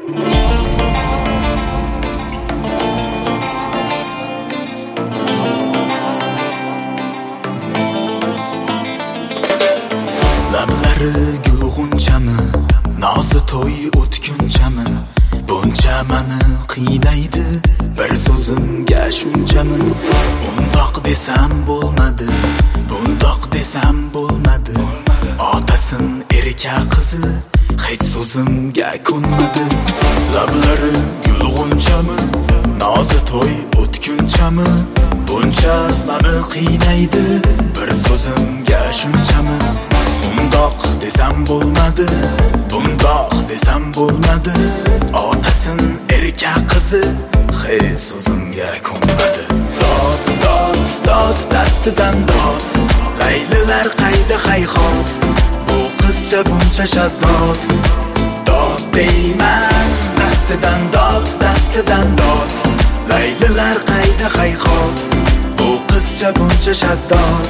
Lablari gulg'unchami, nozi to'y o'tgunchami, buncha mani qiynaydi bir so'zimga shunchami. Undoq desam bo'lmadi, bundoq desam bo'lmadi. Otasin erka qizi hech so'zimga ko'nmadi. Lablari gulg'unchami, nozi to'y o'tgunchami, buncha mani qiynaydi bir so'zimga shunchami. Bundoq desam bo'lmadi, bundoq desam bo'lmadi. Otasin erka qizi hech so'zimga ko'nmadi. Dod, dod, dod, dastidan dod. Laylilar qayda hayhot, bu qizcha buncha shaddod. Dod deyman, dastidan dod, dastidan dod. Laylilar qayda hayhot, bu qizcha buncha shaddod.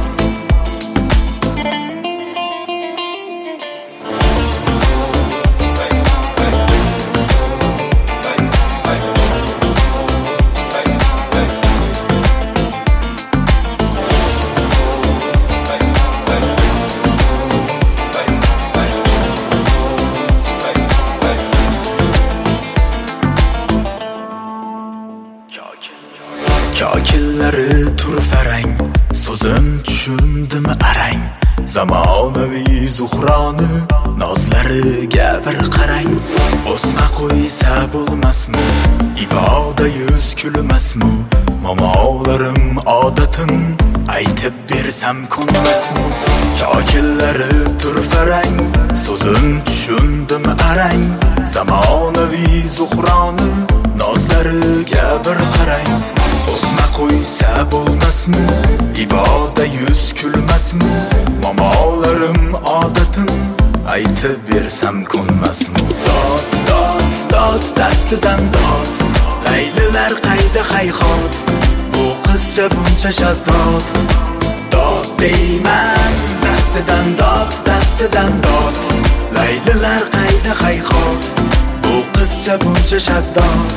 Kokillari turfarang, so'zim tushundimi arang. Zamonaviy zuhroni nozlariga bir qarang. O'sma qo'ysa bo'lmasmi, iboda yuz kulmasmi? Momolarim odatim, aytib bersam ko'nmasmi? Kokillari turfarang, so'zim tushundimi arang. Zamonaviy zuhroni nozlariga bir qarang. O'sma qo'ysa bo'lmasmi, iboda yuz kulmasmi? Momolarim odatim, aytib bersam ko'nmasmi? Dod, dod, dod, dastidan dod. Laylilar qayda hayhot, bu qizcha buncha shaddod. Dod deyman, dastidan dod, dastidan dod. Laylilar qayda hayhot, bu qizcha buncha shaddod.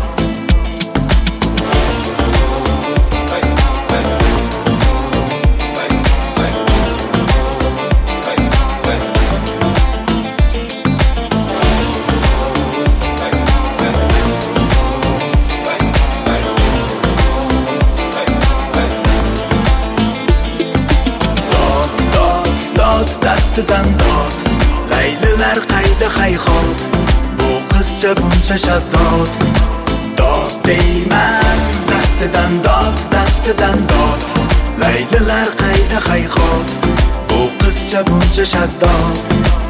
Dastidan dod. Laylilar qayda hayhot, bu qizcha buncha shaddod. Dod deyman, dastidan dod, dastidan dod. Laylilar qayda hayhot, bu qizcha buncha shaddod.